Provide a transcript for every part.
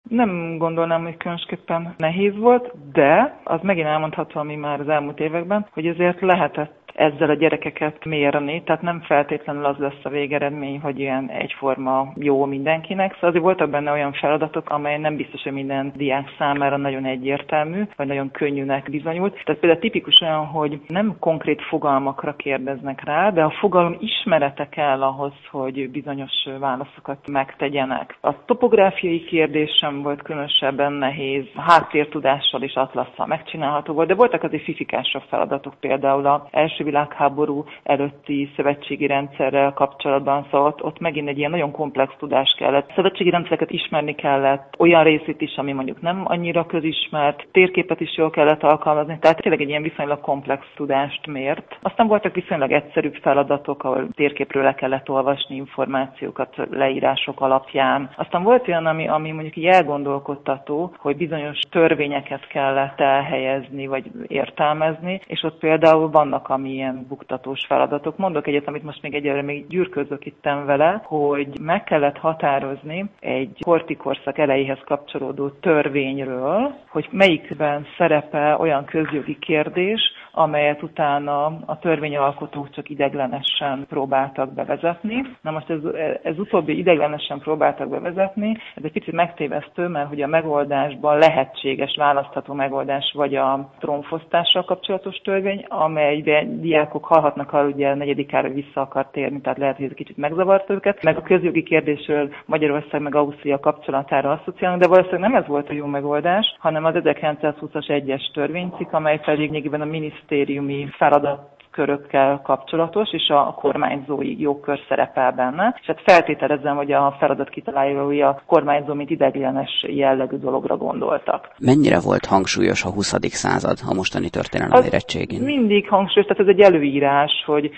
Nem gondolnám, hogy különösképpen nehéz volt, de az megint elmondható, ami már az elmúlt években, hogy azért lehetett ezzel a gyerekeket mérni, tehát nem feltétlenül az lesz a végeredmény, hogy ilyen egyforma jó mindenkinek. Szóval azért voltak benne olyan feladatok, amely nem biztos, hogy minden diák számára nagyon egyértelmű, vagy nagyon könnyűnek bizonyult. Tehát például tipikus olyan, hogy nem konkrét fogalmakra kérdeznek rá, de a fogalom ismerete kell ahhoz, hogy bizonyos válaszokat megtegyenek. A topográfiai kérdés sem volt különösebben nehéz, háttértudással és atlasszal megcsinálható volt, de voltak azért fifikásabb feladatok, például az első világháború előtti szövetségi rendszerrel kapcsolatban, szóval ott megint egy ilyen nagyon komplex tudás kellett. Szövetségi rendszereket ismerni kellett, olyan részét is, ami mondjuk nem annyira közismert, térképet is jól kellett alkalmazni, tehát tényleg egy ilyen viszonylag komplex tudást mért. Aztán voltak viszonylag egyszerűbb feladatok, ahol térképről le kellett olvasni információkat leírások alapján. Aztán volt olyan, ami mondjuk így elgondolkodtató, hogy bizonyos törvényeket kellett elhelyezni, vagy értelmezni, és ott például vannak amilyen buktatós feladatok. Mondok egyet, amit most még egyelőre még gyűrközök itten vele, hogy meg kellett határozni egy kortikorszak elejéhez kapcsolódó törvényről, hogy melyikben szerepel olyan közjogi kérdés, amelyet utána a törvényalkotók csak ideiglenesen próbáltak bevezetni. Na most ez utóbbi ideiglenesen próbáltak bevezetni, ez egy picit megtévesztő, mert hogy a megoldásban lehetséges, választható megoldás vagy a trónfosztással kapcsolatos törvény, amelyben diákok hallhatnak arra, ugye a negyedikára vissza akar térni, tehát lehet, hogy ez kicsit megzavart őket, meg a közjogi kérdésről Magyarország meg Ausztria kapcsolatára asszociálnak, de valószínűleg nem ez volt a jó megoldás, hanem az 1920-as egyes törvénycikk, amely pedig lényegében a minisztériumi feladatkörökkel kapcsolatos, és a kormányzói jogkör szerepel benne. És hát feltételezem, hogy a feladat kitalálói a kormányzó, mint ideiglenes jellegű dologra gondoltak. Mennyire volt hangsúlyos a 20. század a mostani történelem érettségén? Mindig hangsúlyos, tehát ez egy előírás, hogy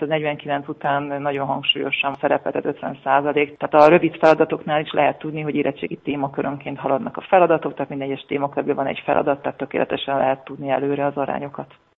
1849 után nagyon hangsúlyosan szerepelt az 50%. Tehát a rövid feladatoknál is lehet tudni, hogy érettségi témakörönként haladnak a feladatok, tehát minden egyes témakörben van egy feladat, tehát tökéletesen lehet tudni előre az arányokat.